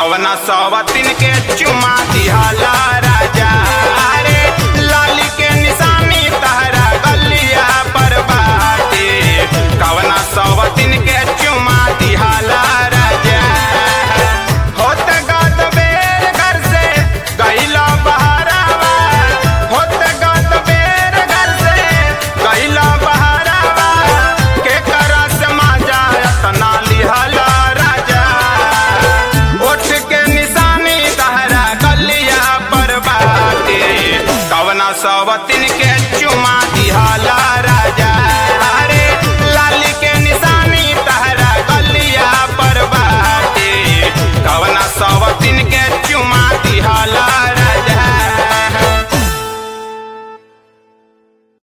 कवना सवतिन के चुमा दिहाला राजा रे लाली के निशानी तहरा गलिया पर बाटे कवना सवतिन के चुमा दिहाला राजा होत गत बेर घर से गइला बहरावा होत गत बेर घर से गइला बहरावा के करा से माजा तना लिहाला राजा उठ के निशानी तहरा गलिया पर बाटे कवना सवतिन के चुमा दिहाला राजा अरे लाली के निशानी तहरा गलिया पर बाटे कवना सवतिन के चुमा दिहाला